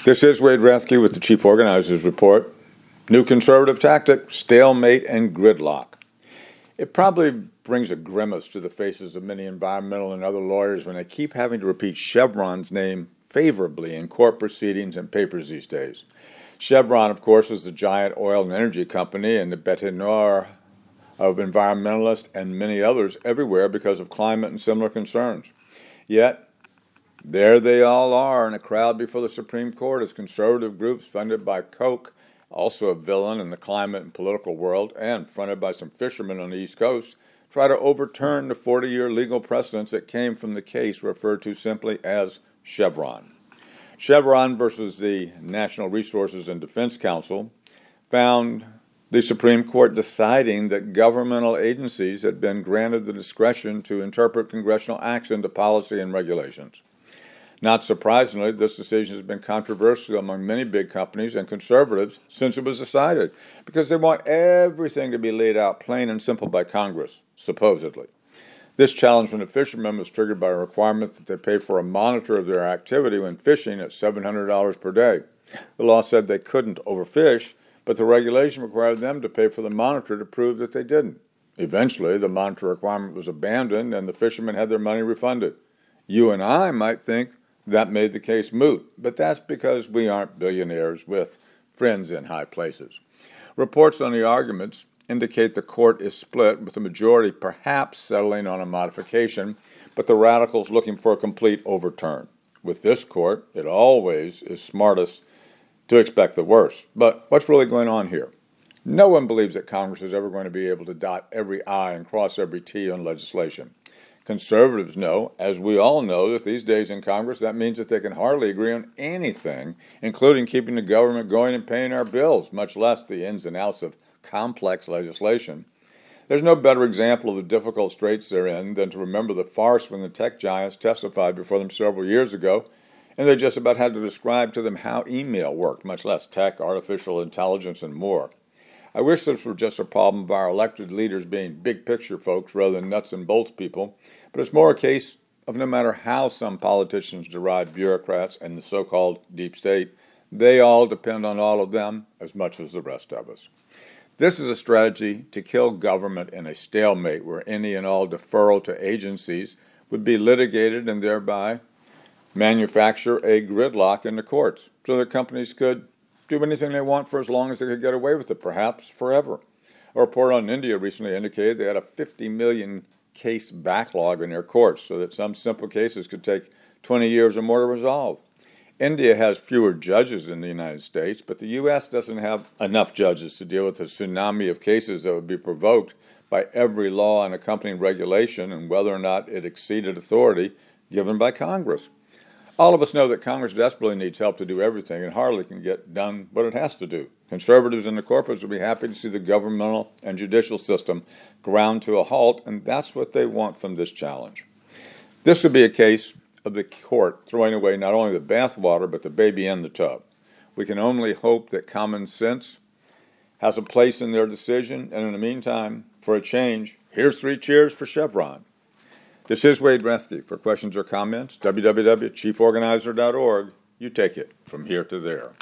This is Wade Rathke with the Chief Organizer's Report. New conservative tactic, stalemate and gridlock. It probably brings a grimace to the faces of many environmental and other lawyers when they keep having to repeat Chevron's name favorably in court proceedings and papers these days. Chevron, of course, is the giant oil and energy company and the bête noire of environmentalists and many others everywhere because of climate and similar concerns. Yet, there they all are in a crowd before the Supreme Court as conservative groups funded by Koch, also a villain in the climate and political world, and fronted by some fishermen on the East Coast, try to overturn the 40-year legal precedents that came from the case referred to simply as Chevron. Chevron versus the National Resources and Defense Council found the Supreme Court deciding that governmental agencies had been granted the discretion to interpret congressional acts into policy and regulations. Not surprisingly, this decision has been controversial among many big companies and conservatives since it was decided, because they want everything to be laid out plain and simple by Congress, supposedly. This challenge from the fishermen was triggered by a requirement that they pay for a monitor of their activity when fishing at $700 per day. The law said they couldn't overfish, but the regulation required them to pay for the monitor to prove that they didn't. Eventually, the monitor requirement was abandoned and the fishermen had their money refunded. You and I might think that made the case moot, but that's because we aren't billionaires with friends in high places. Reports on the arguments indicate the court is split, with the majority perhaps settling on a modification, but the radicals looking for a complete overturn. With this court, it always is smartest to expect the worst. But what's really going on here? No one believes that Congress is ever going to be able to dot every I and cross every T on legislation. Conservatives know, as we all know, that these days in Congress, that means that they can hardly agree on anything, including keeping the government going and paying our bills, much less the ins and outs of complex legislation. There's no better example of the difficult straits they're in than to remember the farce when the tech giants testified before them several years ago, and they just about had to describe to them how email worked, much less tech, artificial intelligence, and more. I wish this were just a problem of our elected leaders being big-picture folks rather than nuts and bolts people, but it's more a case of no matter how some politicians deride bureaucrats and the so-called deep state, they all depend on all of them as much as the rest of us. This is a strategy to kill government in a stalemate where any and all deferral to agencies would be litigated and thereby manufacture a gridlock in the courts so that companies could do anything they want for as long as they could get away with it, perhaps forever. A report on India recently indicated they had a 50 million case backlog in their courts so that some simple cases could take 20 years or more to resolve. India has fewer judges than the United States, but the U.S. doesn't have enough judges to deal with the tsunami of cases that would be provoked by every law and accompanying regulation and whether or not it exceeded authority given by Congress. All of us know that Congress desperately needs help to do everything and hardly can get done what it has to do. Conservatives and the corporates will be happy to see the governmental and judicial system ground to a halt, and that's what they want from this challenge. This would be a case of the court throwing away not only the bathwater but the baby in the tub. We can only hope that common sense has a place in their decision, and in the meantime, for a change, here's 3 cheers for Chevron. This is Wade Rathke. For questions or comments, www.chieforganizer.org. You take it from here to there.